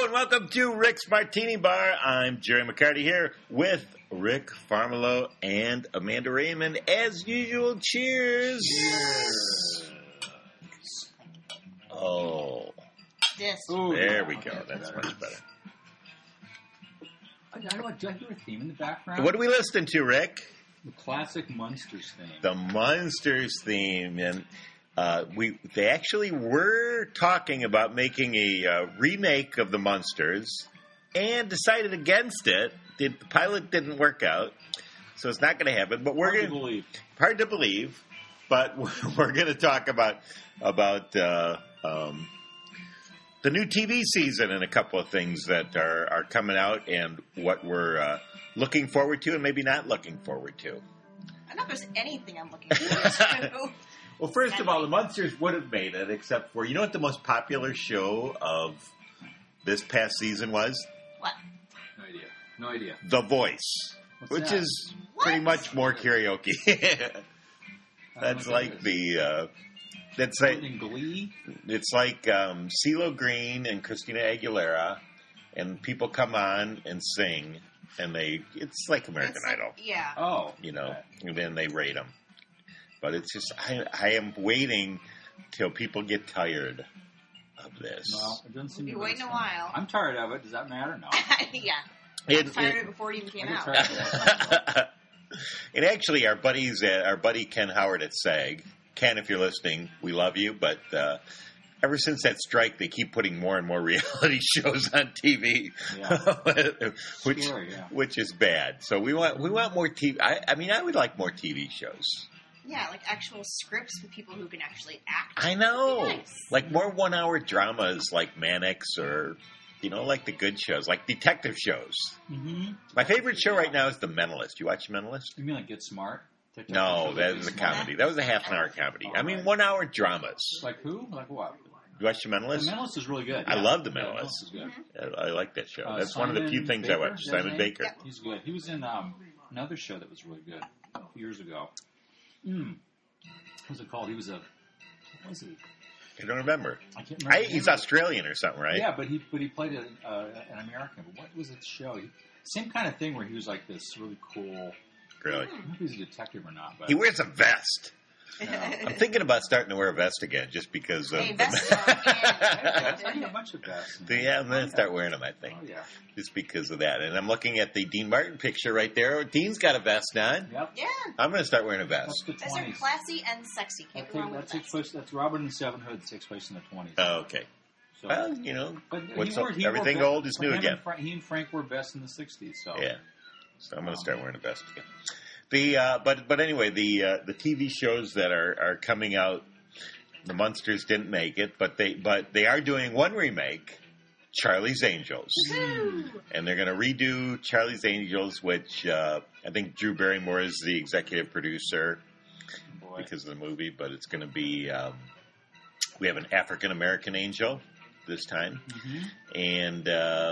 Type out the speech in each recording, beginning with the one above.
and welcome to Rick's Martini Bar. I'm Jerry McCarty here with Rick Farmelo and Amanda Raymond. As usual, cheers. Cheers. Oh. Yes. Ooh, There we go. That's better. much better. I don't know, do I hear a theme in the background? What are we listening to, Rick? The classic Munsters theme. The Munsters theme. And they actually were talking about making a remake of the Munsters and decided against it. The pilot didn't work out, so it's not going to happen. But hard to believe. But we're going to talk about the new TV season and a couple of things that are coming out and what we're looking forward to and maybe not looking forward to. I don't know if there's anything I'm looking forward to. Well, first of all, the Munsters would have made it, except for, you know what the most popular show of this past season was? What? No idea. The Voice, which that? is pretty much more karaoke. That's like that's like in Glee? It's like CeeLo Green and Christina Aguilera, and people come on and sing, and it's like American Idol. Yeah. Oh. You know, and then they rate them. But it's just, I am waiting till people get tired of this. Well, it doesn't seem We'll to be waiting a while. I'm tired of it. Does that matter? No. Yeah. I was tired of it before it even came I out. get tired of it. And actually, our buddy Ken Howard at SAG, Ken, if you're listening, we love you, but ever since that strike, they keep putting more and more reality shows on TV, which is bad. So we want more TV. I would like more TV shows. Yeah, like actual scripts with people who can actually act. I know. Nice. Like more 1 hour dramas like Mannix or, like the good shows, like detective shows. Mm-hmm. My favorite show right now is The Mentalist. You watch Mentalist? You mean like Get Smart? No, that was a comedy. That was a half-an-hour comedy. I mean, 1 hour dramas. Like who? Like what? You watch The Mentalist? The Mentalist is really good. I Yeah. love The Yeah, Mentalist. is good. I like that show. That's Simon one of the few things Baker, I watch. is that Simon his name? Baker. Yeah. He's good. He was in another show that was really good a few years ago. What was it called? What was he? I don't remember. I can't remember. He's Australian or something, right? Yeah, but he played an American. But what was it show? Same kind of thing where he was like this really cool. Really? I don't know if he's a detective or not. But He wears a vest. no. I'm thinking about starting to wear a vest again just because of... Hey, vests are I need a bunch of vests. Yeah, I'm going to start wearing them, I think. Oh, yeah. Just because of that. And I'm looking at the Dean Martin picture right there. Dean's got a vest on. Yep. Yeah. I'm going to start wearing a vest. That's the Those are 20s. classy and sexy. Can't go wrong with that. That's Robin and Seven Hood that takes place in the 20s. Oh, okay. So, Well, but everything old is new again. He and Frank were best in the 60s. So. Yeah. So I'm going to start wearing a vest again. But anyway, the TV shows that are coming out, the Munsters didn't make it, but they are doing one remake, Charlie's Angels, and they're going to redo Charlie's Angels, which I think Drew Barrymore is the executive producer because of the movie, but it's going to be we have an African American angel this time, and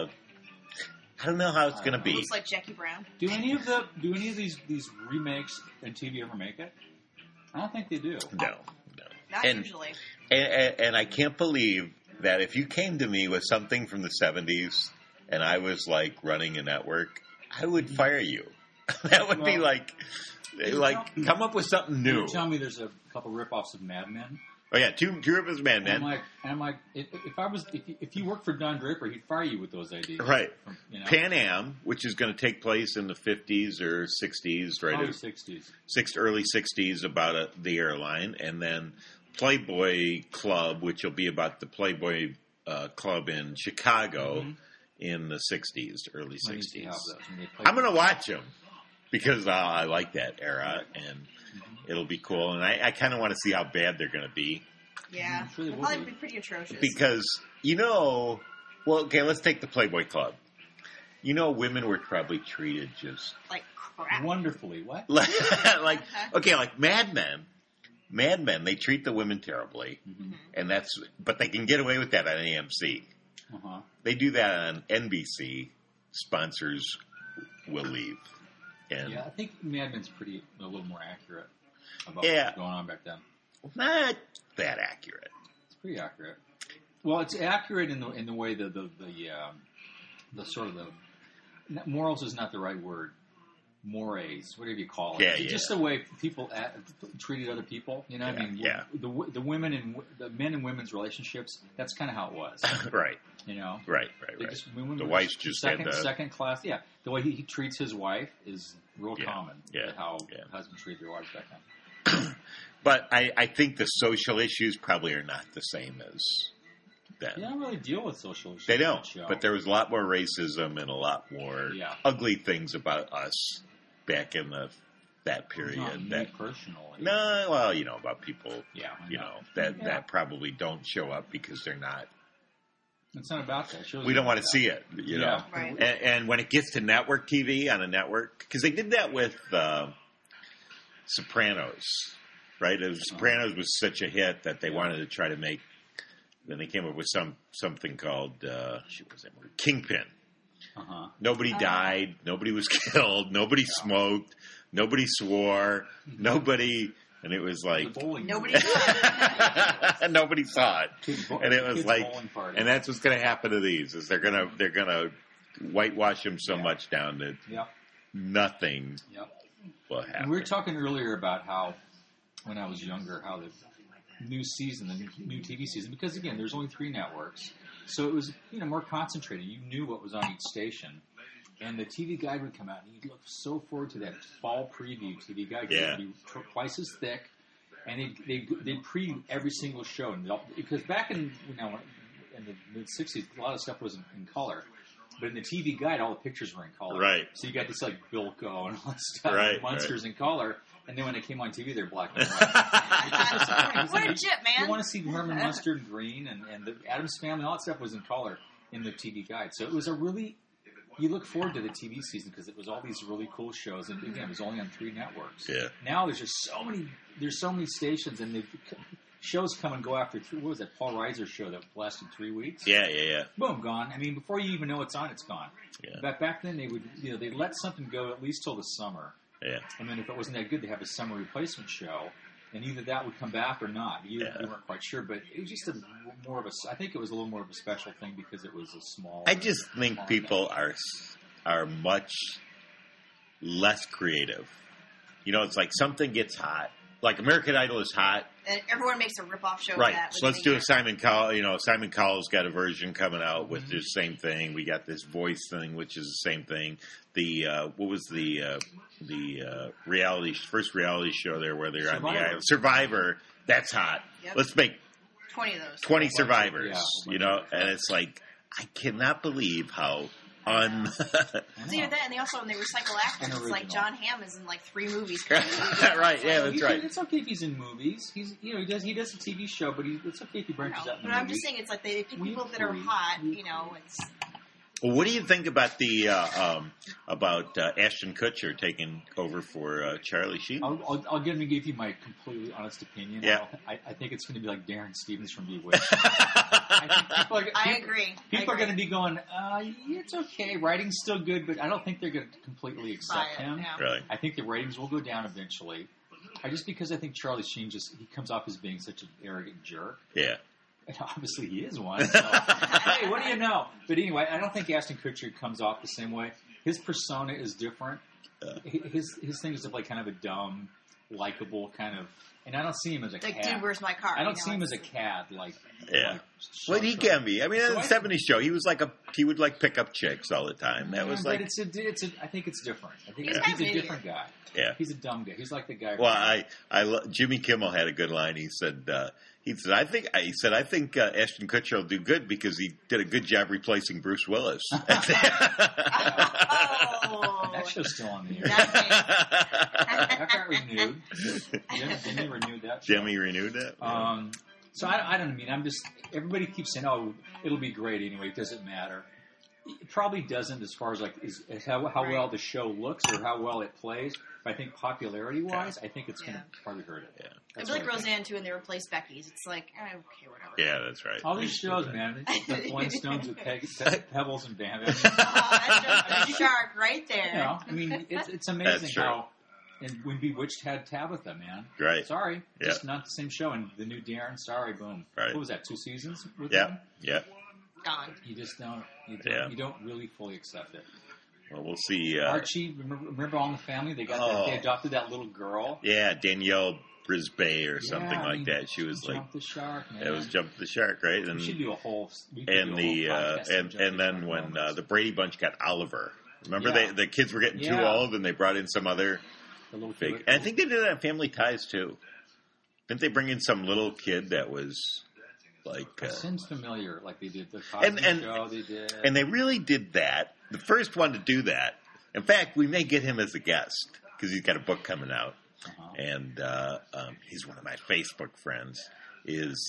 I don't know how it's going to be. Looks like Jackie Brown. Do any of these remakes in TV ever make it? I don't think they do. No. Not usually. And I can't believe that if you came to me with something from the 70s and I was like running a network, I would fire you. That would be like come up with something new. You tell me there's a couple ripoffs of Mad Men. Oh yeah, two of his Mad Men. And I'm like, if you worked for Don Draper, he'd fire you with those ideas. Right. Pan Am, which is going to take place in the 50s or 60s, right? Probably 60s. Early 60s about the airline, and then Playboy Club, which will be about the Playboy Club in Chicago in the 60s, early 60s. I'm going to watch them because I like that era, and it'll be cool. And I kind of want to see how bad they're going to be. Yeah. Really They'll probably be pretty atrocious. Because, well, okay, let's take the Playboy Club. Women were probably treated just... like crap. Wonderfully. What? like Mad Men. Mad Men, they treat the women terribly. But they can get away with that on AMC. Uh-huh. They do that on NBC. Sponsors will leave. And I think Mad Men's a little more accurate about what was going on back then. Not that accurate. It's pretty accurate. Well, it's accurate in the way the sort of the morals is not the right word. Mores, whatever you call it. Yeah, It's just the way people treated other people. You know, what I mean, the women and the men and women's relationships. That's kind of how it was. Right. You know, Right. The wife's just second class. Yeah, the way he treats his wife is real common. Yeah. How husbands treat their wives back then. But I think the social issues probably are not the same as then. They don't really deal with social issues. They on don't. that show. But there was a lot more racism and a lot more ugly things about us back in that period. Not me personally. No, well, about people. Yeah, that probably don't show up because they're not. It's not about that. We don't want to see it, you know. Right. And when it gets to network TV on a network, because they did that with Sopranos, right? Sopranos was such a hit that they wanted to try to make. Then they came up with something called Kingpin. Uh-huh. Nobody died. Nobody was killed. Nobody smoked. Nobody swore. Nobody. And it was like nobody saw it. Nobody saw it. And it was like, and that's what's going to happen to these is they're gonna whitewash them so much down that nothing will happen. And we were talking earlier about how when I was younger, how the new TV season, because again, there's only 3 networks, so it was more concentrated. You knew what was on each station. And the TV guide would come out, and you'd look so forward to that fall preview TV guide. Yeah. It would be twice as thick, and they'd preview every single show. And because back in the mid-'60s, a lot of stuff was in color. But in the TV guide, all the pictures were in color. Right. So you got this like Bilko and all that stuff, monsters in color. And then when they came on TV, they're black and white. What a jip, man. You want to see Herman Mustard Green and the Addams Family, all that stuff was in color in the TV guide. So it was you look forward to the TV season because it was all these really cool shows, and again, it was only on 3 networks. Yeah. Now there's just so many stations, and the shows come and go after 3. What was that Paul Reiser show that lasted 3 weeks? Yeah. Boom, gone. I mean, before you even know it's on, it's gone. Yeah. But back then they would, they'd let something go at least till the summer. Yeah. And then if it wasn't that good, they have a summer replacement show. And either that would come back or not. You weren't quite sure, but it was just I think it was a little more of a special thing because it was a small. I just think people are much less creative. It's like something gets hot. Like American Idol is hot. And everyone makes a rip-off show right. of that. So let's do a Simon Cowell. Simon Cowell's got a version coming out with the same thing. We got this voice thing, which is the same thing. What was the first reality show there where they're Survivor. on the island? Survivor. That's hot. Yep. Let's make 20 of those. 20 survivors. Yeah. And it's like I cannot believe how It's either that, and they recycle actors. It's like John Hamm is in like 3 movies. Right? Yeah, that's right. It's okay if he's in movies. He does a TV show, but it's okay if he branches out. But I'm just saying, it's like they pick people that are hot. It's. Well, what do you think about Ashton Kutcher taking over for Charlie Sheen? I'll give you my completely honest opinion. Yeah. I think it's going to be like Darren Stevens from Bewitched. I agree. People are going to be going, it's okay. Writing's still good, but I don't think they're going to completely accept him. Yeah. Really? I think the ratings will go down eventually. Just because I think Charlie Sheen he comes off as being such an arrogant jerk. Yeah. And obviously he is one. So, hey, what do you know? But anyway, I don't think Ashton Kutcher comes off the same way. His persona is different. His thing is to play kind of a dumb, likable kind of. And I don't see him as a cad. Dude, where's my car? I don't see him as a cad. Well, he can be. I mean, in the '70s show, he was he would pick up chicks all the time. That was like. But I think it's different. I think he's a different guy. Yeah. He's a dumb guy. He's like the guy. Well, Jimmy Kimmel had a good line. He said, I think Ashton Kutcher will do good because he did a good job replacing Bruce Willis. That show's still on the air. That That got renewed. Jimmy renewed that show. Jimmy renewed that? So I don't mean, everybody keeps saying, oh, it'll be great anyway, it doesn't matter. It probably doesn't as far as how well the show looks or how well it plays. But I think popularity-wise, I think it's going to probably hurt it. Yeah. It's like Roseanne, too, and they replaced Becky's. It's like, okay, whatever. Yeah, that's right. All these shows, man. The Flintstones with Pebbles and Bam. That's just a shark right there. I mean, it's amazing And when Bewitched had Tabitha, man. Right. Sorry. Yeah. Just not the same show. And the new Darren, sorry, boom. Right. What was that, 2 seasons with Yeah. him? Yeah. Gone. You just you don't really fully accept it. Well, we'll see. Archie, remember All in the Family? They adopted that little girl. Yeah, Danielle Brisbane or something like that. She was like Jump the Shark, man. It was Jump the Shark, right? And we should do a whole. and then when the Brady Bunch got Oliver, remember the kids were getting too old and they brought in some other big. And I think they did that on Family Ties too. Didn't they bring in some little kid that was like? Seems familiar. Like they did the Cosby Show. They did, and they really did that. The first one to do that. In fact, we may get him as a guest because he's got a book coming out, and he's one of my Facebook friends. Is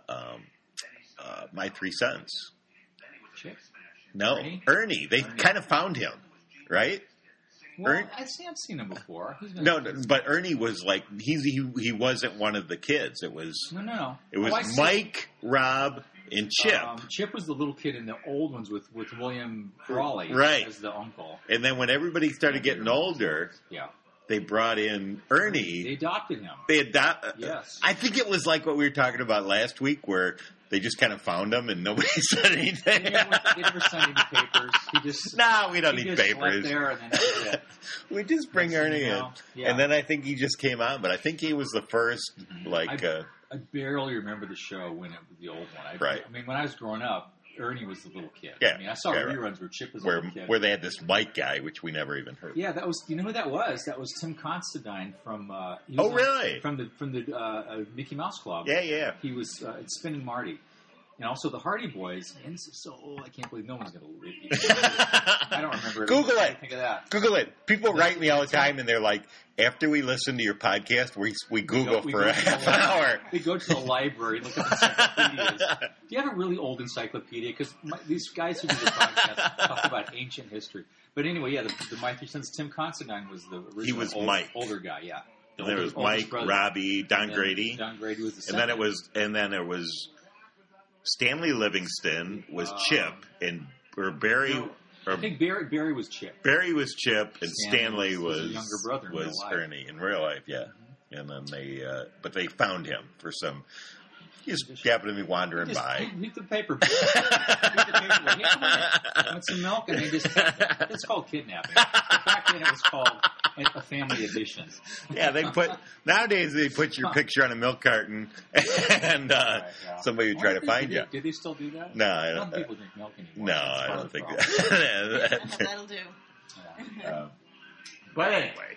My Three Sons? Chick? No, Ernie. They kind of found him, right? Well, I've seen him before. No, but Ernie was like he wasn't one of the kids. It was no. It was Mike, Rob, and Chip. Chip was the little kid in the old ones with William Frawley as the uncle. And then when everybody started getting older, they brought in Ernie. They adopted him. Yes. I think it was like what we were talking about last week, where they just kind of found him and nobody said anything. They never signed any papers. We don't need papers. There and then that's it. We just bring Ernie in. Yeah. And then I think he just came on, but I think he was the first, I barely remember the show when it was the old one. Right. I mean, when I was growing up, Ernie was the little kid. Yeah. I mean, I saw reruns where Chip was the little kid. Where they had this Mike guy, which we never even heard. Yeah, that was. You know who that was? That was Tim Considine from. Really? From the Mickey Mouse Club. Yeah. He was in Spinning Marty. And also the Hardy Boys. And this is so old, I can't believe no one's going to believe me. I don't remember. Google it. Think of that. Google it. People write me all the time, and they're like, after we listen to your podcast, we Google for a half an hour. We go to the library and look at encyclopedias. Do you have a really old encyclopedia? Because these guys who do the podcast talk about ancient history. But anyway, the My Three Sons, Tim Considine was the original he was Mike. Older guy, yeah. And then it was Mike, brother. Robbie, Don Grady. Don Grady was the second. And then it was Stanley Livingston was Chip, or Barry. I think Barry was Chip. Barry was Chip, and Stanley was younger brother was Ernie in real life. Yeah, and then they found him for some. He just happened to be wandering by. Hit the paper. Want some milk? And it's called kidnapping. Back then it was called a family edition. Yeah, nowadays they put your picture on a milk carton and somebody would try to find you. Did they still do that? No, I don't. People drink milk anymore. No, I don't think that. That'll do. But anyway,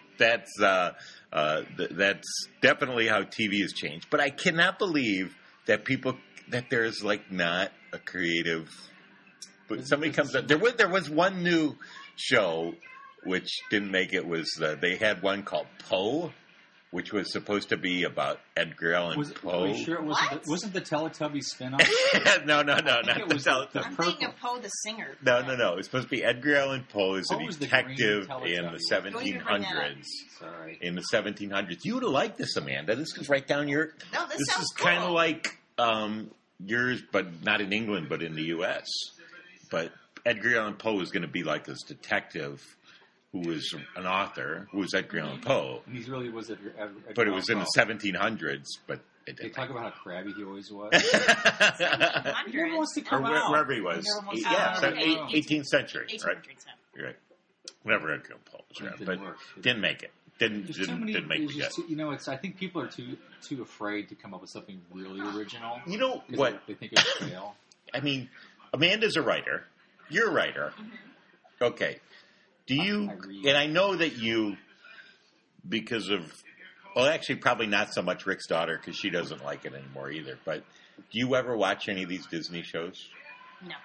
that's definitely how TV has changed. But I cannot believe that there's like not a creative. But somebody comes up. There was one new show which didn't make it. They had one called Poe, which was supposed to be about Edgar Allan Poe. Are you sure it wasn't the Teletubbies spinoff? No, not it was I'm thinking of Poe the singer. No. It was supposed to be Edgar Allan Poe as a detective in the 1700s. Sorry. In the 1700s. You would have liked this, Amanda. This is right down your... No, this sounds is kind of like yours, but not in England, but in the U.S. But Edgar Allan Poe is going to be like this detective who was an author, who was Edgar Allan Poe. And he really was Edgar but it was in the 1700s, but... They talk about how crabby he always was. He never wants to come out. Wherever he was. 18th century. 18th right? Right. Whenever Edgar Allan Poe was around. But didn't make it. Didn't make it yet. I think people are too afraid to come up with something really original. You know what? They think it'll fail. I mean, Amanda's a writer. You're a writer. Mm-hmm. Okay. Do you... And I know that you, because of... Well, actually, probably not so much Rick's daughter, because she doesn't like it anymore either. But do you ever watch any of these Disney shows? No.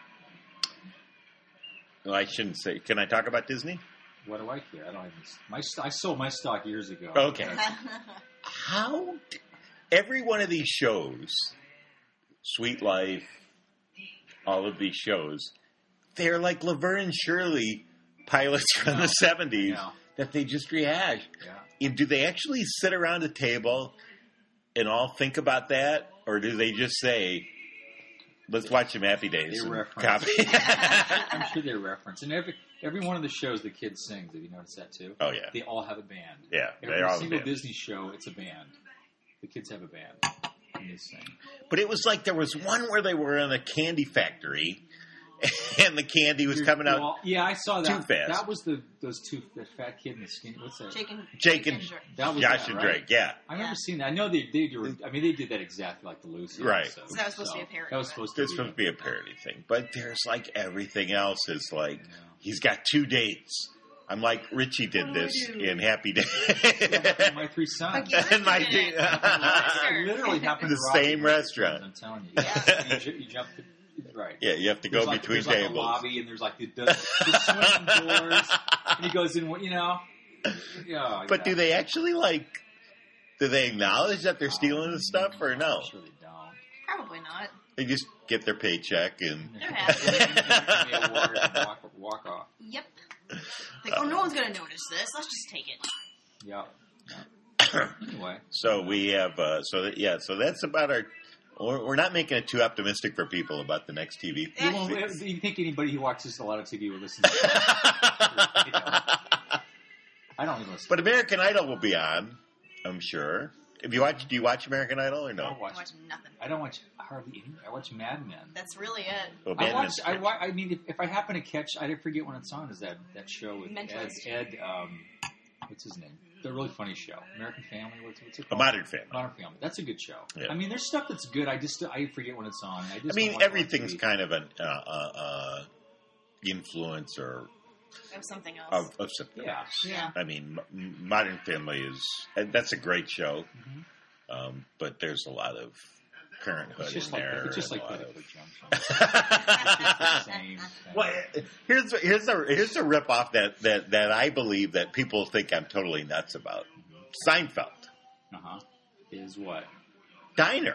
Well, I shouldn't say. Can I talk about Disney? What do I care? I don't even... I sold my stock years ago. Okay. How... Every one of these shows, Sweet Life, all of these shows, they're like Laverne and Shirley pilots from the 70s that they just rehash. Yeah. Do they actually sit around a table and all think about that? Or do they just say, let's watch some Happy Days? They and reference. copy? I'm sure they reference. And Every one of the shows the kids sings. Have you noticed that too? Oh yeah. They all have a band. Yeah, Every single Disney show, it's a band. The kids have a band. And they sing. But it was like there was one where they were in a candy factory, and the candy was coming out. Well, yeah, I saw that. Too fast. That was the fat kid and the skinny. What's that? Jake and that was Josh that, and right? Drake. Yeah, I remember seeing that. I know they did. I mean, they did that exactly like the Lucy. Right. episode. So that was supposed to be a parody. That was supposed it's supposed to be a parody thing. But there's like everything else is like he's got 2 dates. I'm like Richie did this in Happy Days. Yeah, my 3 sons. And my It literally happened. The same restaurant. I'm telling you. Yeah. you jump to. Right. Yeah, you have to go between tables. tables. Like a lobby, and there's like the swinging doors, and he goes in. Yeah. But do they actually do they acknowledge that they're stealing the stuff or no? I'm sure they don't. Probably not. They just get their paycheck and They're happy. walk off. Yep. Like, no one's gonna notice this. Let's just take it. Yeah. Anyway, so we have so that's about our. We're not making it too optimistic for people about the next TV. Do you think anybody who watches a lot of TV will listen to it? I don't even listen. But American Idol will be on, I'm sure. Do you watch American Idol or no? I don't watch nothing. I don't watch hardly anything. I watch Mad Men. That's really it. Well, I mean, if I happen to catch, I forget when it's on. Is that show with Ed? What's his name? The really funny show, American Family. What's it called? A Modern Family. Modern Family. That's a good show. Yeah. I mean, there's stuff that's good. I forget when it's on. I mean, everything's kind of an influence or of something else. Of something else. Yeah. I mean, Modern Family that's a great show, but there's a lot of Parenthood in there. It's just like Pacific Junction. Well, here's a ripoff that I believe that people think I'm totally nuts about. Seinfeld. Is what? Diner.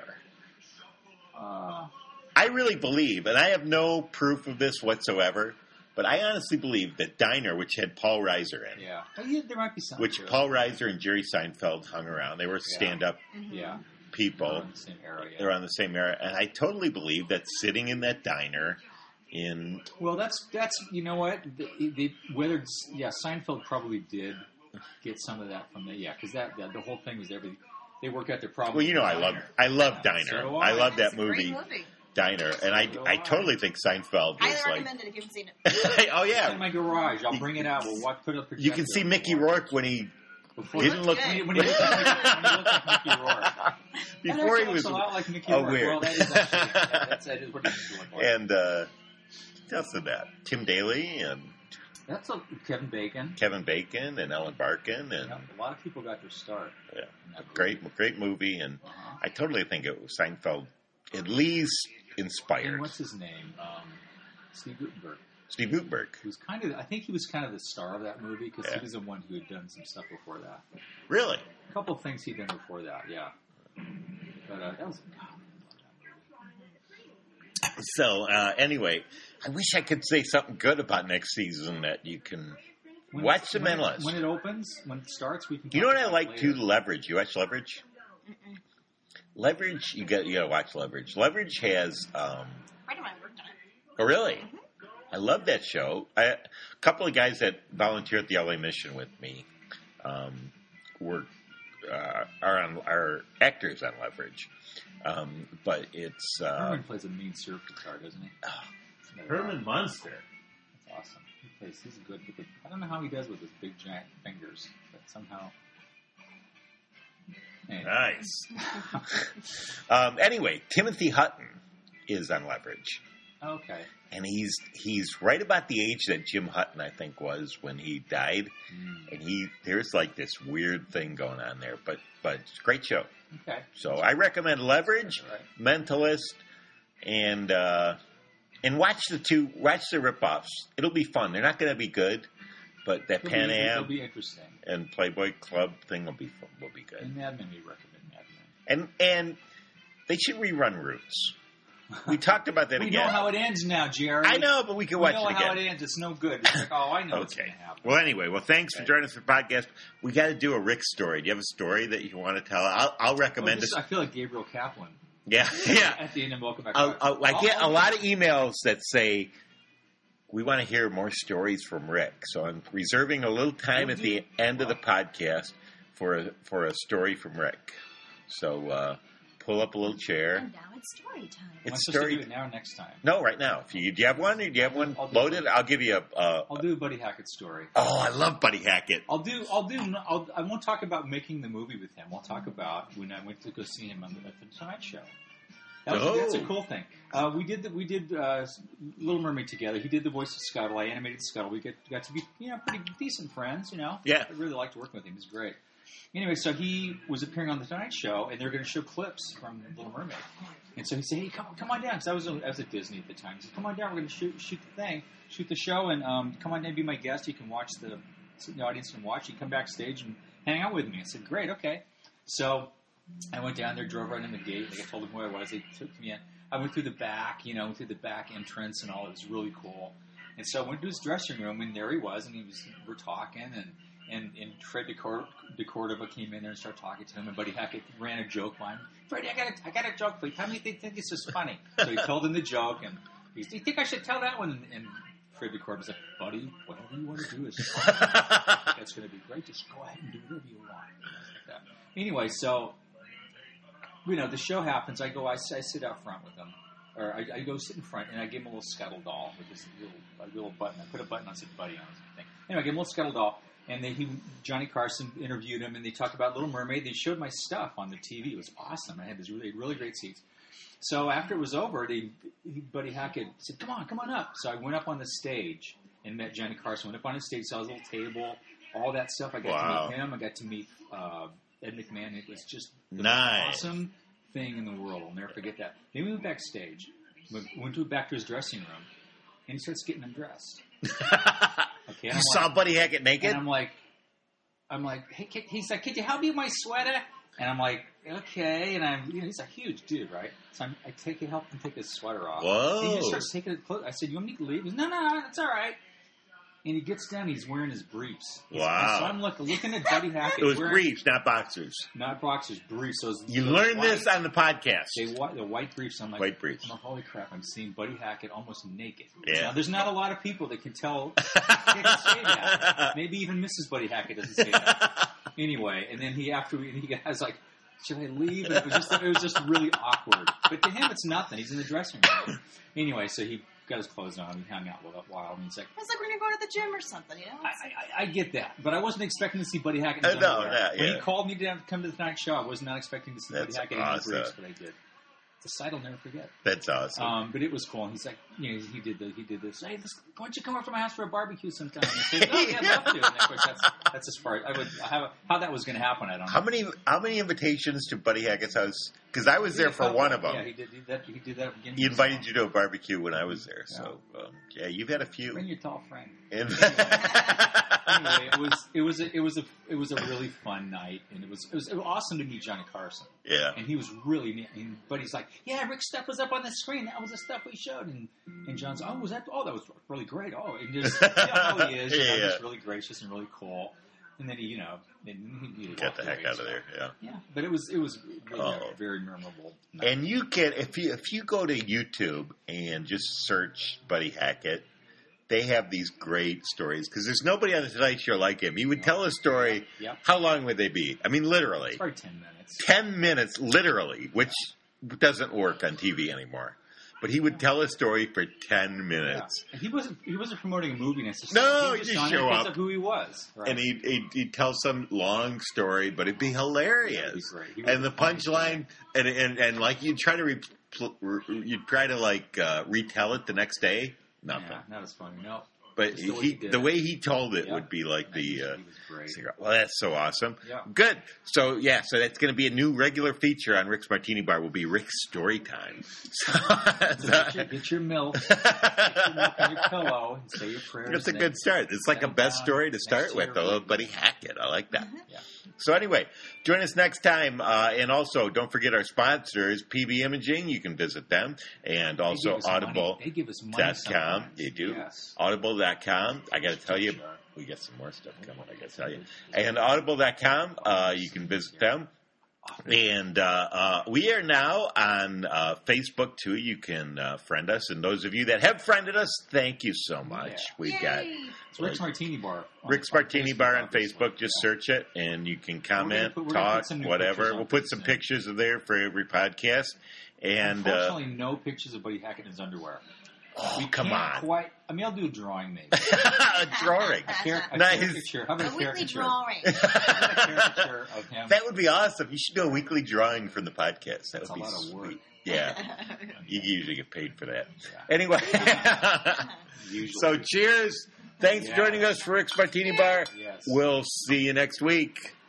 I really believe, and I have no proof of this whatsoever, but I honestly believe that Diner, which had Paul Reiser in, there might be something. Which Paul Reiser and Jerry Seinfeld hung around. They were stand-up people. They're on the same era. They're on the same era, and I totally believe that sitting in that diner in. Well, that's you know what Seinfeld probably did get some of that from because the whole thing was everything. They work out their problems. Well, I love Diner. So I love that movie. Diner, and I totally think Seinfeld was highly recommend it if you haven't seen it. Oh yeah, it's in my garage. I'll bring it out. We'll put it. You can see Mickey Rourke when he didn't look. When he looked like Mickey Rourke. Before he was a lot like Mickey Rourke. Weird. Well, that is what he's doing. And that's that. Tim Daly and that's Kevin Bacon and Ellen Barkin and a lot of people got their start. Yeah, great movie, and I totally think it was Seinfeld at least inspired. And what's his name? Steve Guttenberg. Steve Guttenberg. I think he was kind of the star of that movie because he was the one who had done some stuff before that. Really? A couple of things he'd done before that, yeah. But that was. So anyway, I wish I could say something good about next season that you can watch the Menless. When it opens, when it starts, we can. You know what I like later. too? Leverage. You watch Leverage? Mm-mm. Leverage. You got to watch Leverage. Leverage has. Right on my work done it. Oh really? Mm-hmm. I love that show. A couple of guys that volunteer at the LA Mission with me are actors on Leverage. But it's Herman plays a mean surf guitar, doesn't he? Herman Munster. That's awesome. He's good. I don't know how he does with his big giant fingers, but somehow. Anyway. Nice. Anyway, Timothy Hutton is on Leverage. Okay. And he's right about the age that Jim Hutton, I think, was when he died. And there's like this weird thing going on there, but it's a great show. Okay. So I recommend Leverage, Mentalist, and watch the ripoffs. It'll be fun. They're not going to be good, but that Pan Am will be interesting. And Playboy Club thing will be fun, will be good. And Mad Men, we recommend Mad Men. And they should rerun Roots. We talked about that we again. We know how it ends now, Jerry. I know, but we can watch it again. We know how it ends. It's no good. It's like, I know what's going to happen. Well, anyway, thanks for joining us for the podcast. We got to do a Rick story. Do you have a story that you want to tell? I'll recommend it. I feel like Gabriel Kaplan. Yeah. At the end of Welcome Back. I get a lot of emails that say, we want to hear more stories from Rick. So I'm reserving a little time at the end of the podcast for a story from Rick. So pull up a little chair. And now it's story time. It's story. To do it now or next time? No, right now. Do you have one? Do you have one loaded? I'll give you I'll do a Buddy Hackett story. Oh, I love Buddy Hackett. I won't talk about making the movie with him. I'll talk about when I went to go see him at the Tonight Show. That's a cool thing. We did Little Mermaid together. He did the voice of Scuttle. I animated Scuttle. We got to be pretty decent friends. Yeah. I really liked working with him. He's great. Anyway, so he was appearing on the Tonight Show, and they were going to show clips from Little Mermaid. And so he said, "Hey, come on down," because I was at Disney at the time. He said, "Come on down. We're going to shoot the show, and come on down and be my guest. You can watch the audience can watch. You can come backstage and hang out with me." I said, "Great, okay." So I went down there, drove right in the gate. Like I told them who I was. They took me in. I went through the back, through the back entrance and all. It was really cool. And so I went to his dressing room, and there he was, and we're talking, and Fred DeCordova came in there and started talking to him, and Buddy Hackett ran a joke by him. "Freddie, I got a joke for you. Tell me if they think this is funny." So he told him the joke, and he said, "Do you think I should tell that one?" And Fred DeCordova said, "Buddy, whatever you want to do is fine. That's going to be great. Just go ahead and do whatever you want." Like that. Anyway, so the show happens. I sit out front with him, or I go sit in front, and I give him a little Scuttle doll with this little button. I put a button on, said Buddy on his thing. Anyway, I gave him a little Scuttle doll. And Johnny Carson interviewed him, and they talked about Little Mermaid. They showed my stuff on the TV. It was awesome. I had these really, really great seats. So after it was over, Buddy Hackett said, "Come on up." So I went up on the stage and met Johnny Carson. Went up on the stage, saw his little table, all that stuff. I got to meet him. I got to meet Ed McMahon. It was just the most awesome thing in the world. I'll never forget that. Then we went backstage. Went back to his dressing room, and he starts getting undressed. Okay, you saw Buddy Hackett naked? And I'm like, "Hey, he's like, could you help me with my sweater?" And I'm like, "Okay." And he's a huge dude, right? So I help him take his sweater off. Whoa. And he just starts taking his clothes. I said, "You want me to leave?" He goes, No, it's all right. And he gets down, he's wearing his briefs. Wow. So I'm looking at Buddy Hackett. It was briefs, not boxers. Not boxers, briefs. You learned this on the podcast. The white briefs. I'm like, white briefs. I'm like, holy crap, I'm seeing Buddy Hackett almost naked. Yeah. Now, there's not a lot of people that can tell, they can say that. Maybe even Mrs. Buddy Hackett doesn't say that. Anyway, and then he was like, should I leave? And it was just really awkward. But to him, it's nothing. He's in the dressing room. Anyway, so he got his clothes on. He hung out with a while, and he's like, "It's like we're gonna go to the gym or something." I get that, but I wasn't expecting to see Buddy Hackett. When he called me to come to the Tonight Show, I was not expecting to see Buddy Hackett in his briefs, but I did. It's a sight I'll never forget. That's awesome. But it was cool. And he's like, he did this. "Hey, why don't you come over to my house for a barbecue sometime?" And I said, "Oh, yeah, I'd love to." And of course, that's as far how that was going to happen. I don't know. How many invitations to Buddy Hackett's house? Because I was there for one of them. Yeah, he did that. Again. He invited you to a barbecue when I was there. So you've had a few. Bring your tall friend. Anyway, it was a really fun night, and it was awesome to meet Johnny Carson. Yeah, and he was really neat. But he's like, "Yeah, Rick's stuff was up on the screen. That was the stuff we showed." And John's, "Oh, was that? Oh, that was really great. Oh, and just how he is, just really gracious and really cool." And then he get the heck out of there. Yeah. But it was really very memorable night. And you can if you go to YouTube and just search Buddy Hackett, they have these great stories because there's nobody on the Tonight Show like him. He would tell a story. Yep. How long would they be? I mean, literally. It's probably 10 minutes. 10 minutes, literally, which doesn't work on TV anymore. But he would tell a story for 10 minutes. Yeah. And he wasn't promoting a movie necessarily. No, he was just just show up. Of who he was. Right? And he'd tell some long story, but it'd be hilarious. It'd be great. And the punchline, and like you'd try to retell it the next day. Nothing. Yeah, not as funny. No. But the way he told it would be like he was great. Well, that's so awesome. Yeah. Good. So that's going to be a new regular feature on Rick's Martini Bar. Will be Rick's story time. Get your milk. Get your milk on your pillow and say your prayers. That's a good start. It's like a best story to start with. The little Buddy Hackett. I like that. Mm-hmm. Yeah. So anyway, join us next time. And also, don't forget our sponsors, PB Imaging. You can visit them. And also Audible.com. They give us money. They do. Yes. Audible.com. I got to tell you, we got some more stuff coming, I got to tell you. And Audible.com, you can visit them. And we are now on Facebook, too. You can friend us. And those of you that have friended us, thank you so much. Yeah. We've got It's Rick's Martini Bar. Rick's Martini Bar on Facebook. Just search it, and you can comment, we're gonna talk, put some new whatever. pictures on We'll put some Facebook. pictures of there for every podcast. And Unfortunately, no pictures of Buddy Hackett in his underwear. oh, come on. Quite. I mean, I'll do a drawing maybe. A drawing. A Nice. caricature. How about A a weekly caricature? drawing. Caricature of him. That would be awesome. You should do a weekly drawing from the podcast. That That's would be a lot of sweet. work. Yeah. You usually get paid for that. Yeah. Anyway. Usually. So cheers. Thanks for joining us for Rick's Martini Bar. Yes. We'll see you next week.